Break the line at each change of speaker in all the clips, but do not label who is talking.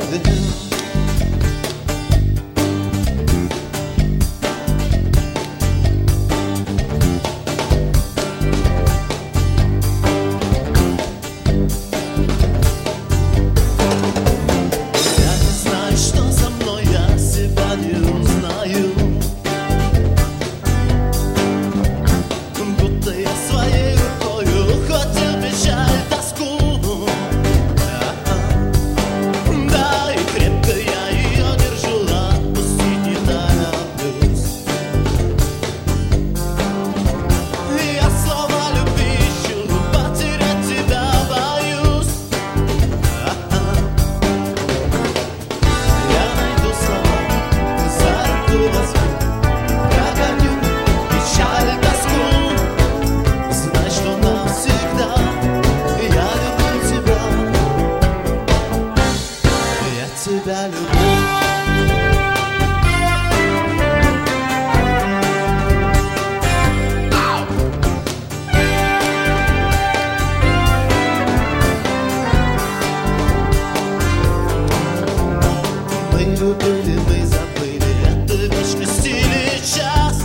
Любили, мы забыли, это вечность или час.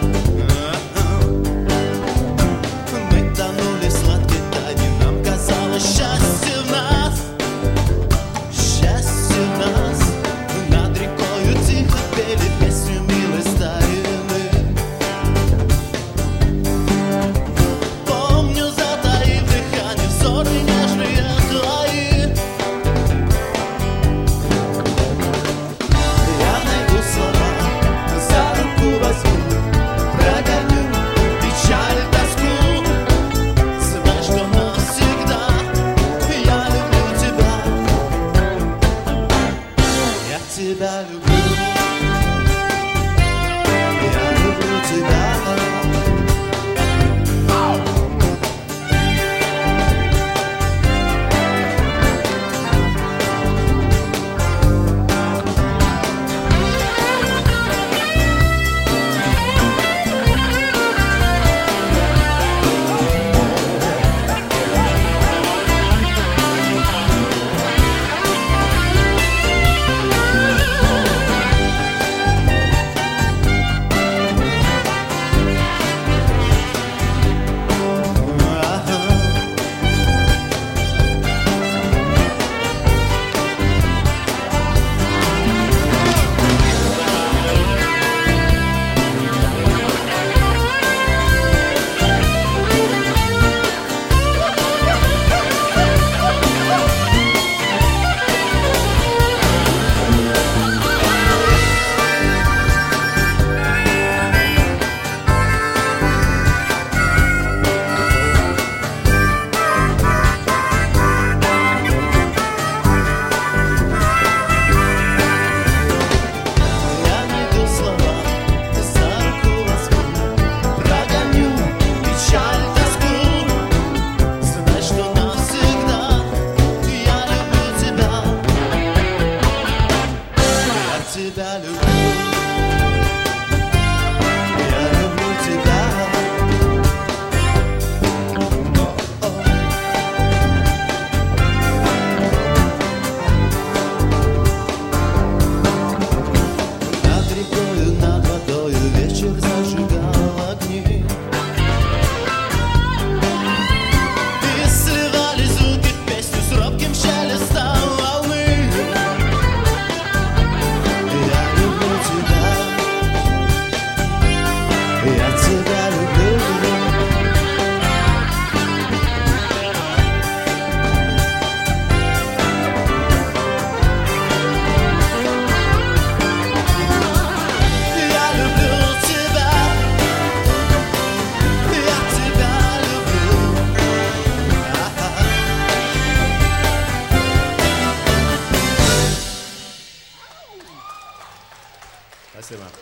Мы тонули в сладкой тайне, нам казалось счастье в нас. Счастье в нас. Над рекою тихо пели песню милой старины. Помню, затаив дыхание, взоры нежные твои. Тебя люблю, я люблю тебя. Тебя люблю, я люблю тебя. Над рекою, над водою вечер зажигал огни. И сливали звуки в песню с робким шелестом волны. Я тебя люблю. Я люблю тебя. Я тебя люблю. Спасибо.